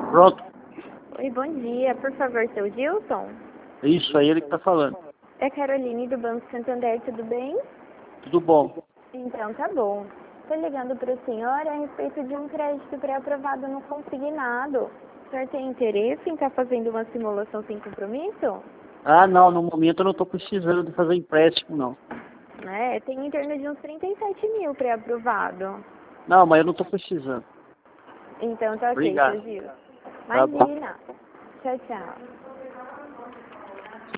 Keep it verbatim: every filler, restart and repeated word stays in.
Pronto. Oi, bom dia. Por favor, seu Gilson? Isso, é ele que tá falando. É Caroline do Banco Santander, tudo bem? Tudo bom. Então, tá bom. Tô ligando para o senhor a respeito de um crédito pré-aprovado no consignado. O senhor tem interesse em estar fazendo uma simulação sem compromisso? Ah, não, no momento eu não tô precisando de fazer empréstimo, não. É, tem em torno de uns trinta e sete mil pré-aprovado. Não, mas eu não tô precisando. Então, tá ok, Obrigado. seu Gilson. Tá bom. Imagina. Tchau, tchau.